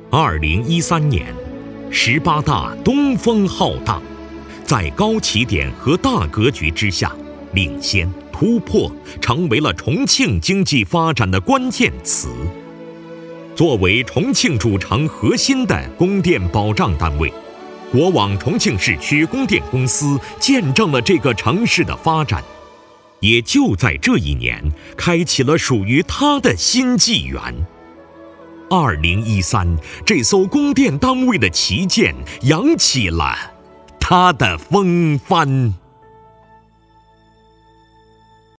2013年，18大东风浩荡，在高起点和大格局之下，领先突破成为了重庆经济发展的关键词。作为重庆主城核心的供电保障单位，国网重庆市区供电公司见证了这个城市的发展，也就在这一年，开启了属于它的新纪元。2013，这艘供电单位的旗舰扬起了它的风帆。